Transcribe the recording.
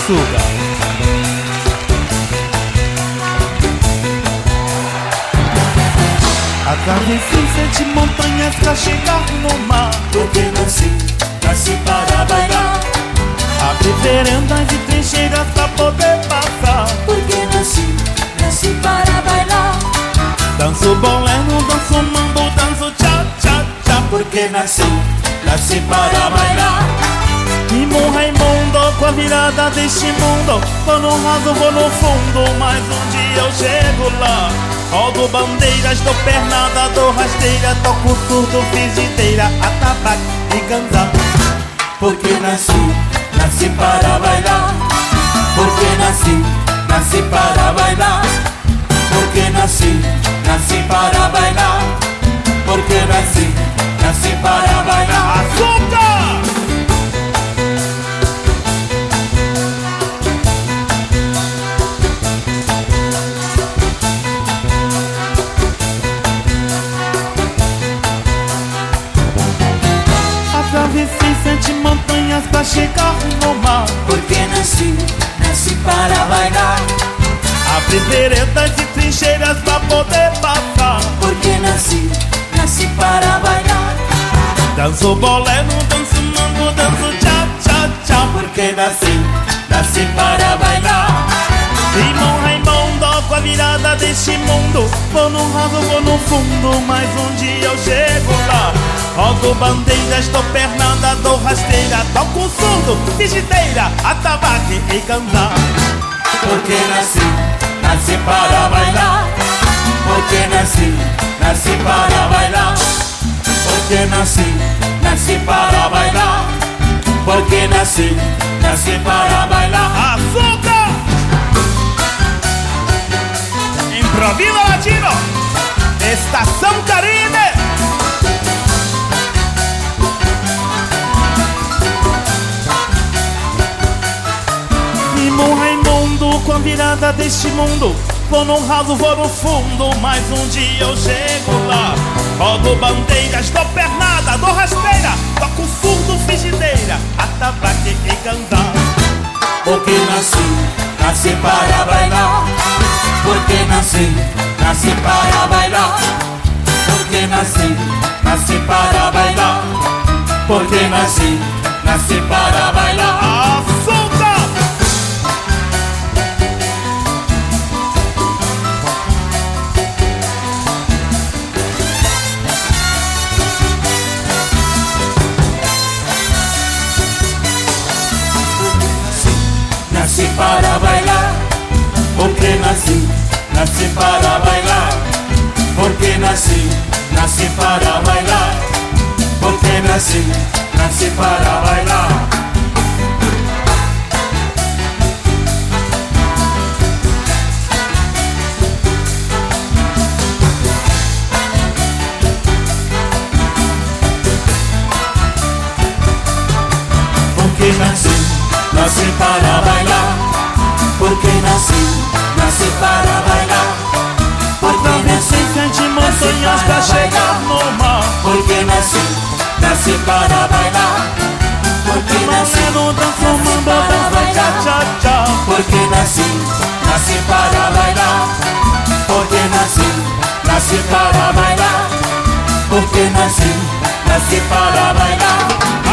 açúcar. Atravessei 7 montanhas pra chegar no mar. Porque nasci para bailar. Abri verandas e trincheiras pra poder passar. Porque nasci para bailar. Danço bolero, danço mambo, danço tchá-tchá-tchá. Porque nasci para bailar. Rimo Raimundo com a virada deste mundo. Vou no raso, vou no fundo, mas um dia eu chego lá. Rodo bandeiras, dou pernada, dou rasteira, toco surdo, frigideira, atabaque e ganzá. Porque nasci para bailar. Porque nasci para bailar. Porque nasci para bailar. Porque nasci para bailar. Açúcar! Atravessei 7 montanhas pra chegar no mar. Porque nasci para bailar. Abri veredas e trincheiras pra poder passar. Porque nasci para bailar. Danço bolero, danço mambo, danço tchá-tchá-tchá. Porque nasci para bailar. Rimo Raimundo com a virada deste mundo. Vou no raso, vou no fundo, mas um dia eu chego lá. Rodo bandeiras, dou pernada, dou rasteira, toco surdo, frigideira, atabaque e ganzá. Porque nasci para bailar. Porque nasci para bailar. Porque nasci para bailar. Porque nasci para bailar. Açúcar! Improvisa Latino, Estação Caribe. Rimo Raimundo com a virada deste mundo. Vou no raso, vou no fundo, mas um dia eu chego lá. Rodo bandeiras, dou pernada, dou rasteira, toco surdo, frigideira, atabaque e ganzá. Porque nasci para bailar. Porque nasci para bailar. Porque nasci para bailar. Porque nasci para bailar. Açúcar! Nasci para bailar. Porque nasci para bailar. Porque nasci para bailar. Porque nasci para bailar. Porque nasci para bailar. Porque nasci para bailar. Atravessei 7 montanhas pra chegar no mar. Porque nasci para bailar. Porque Bolero, danço mambo, danço tchá-tchá-tchá. Porque nasci para bailar. Porque nasci para bailar. Porque nasci para bailar.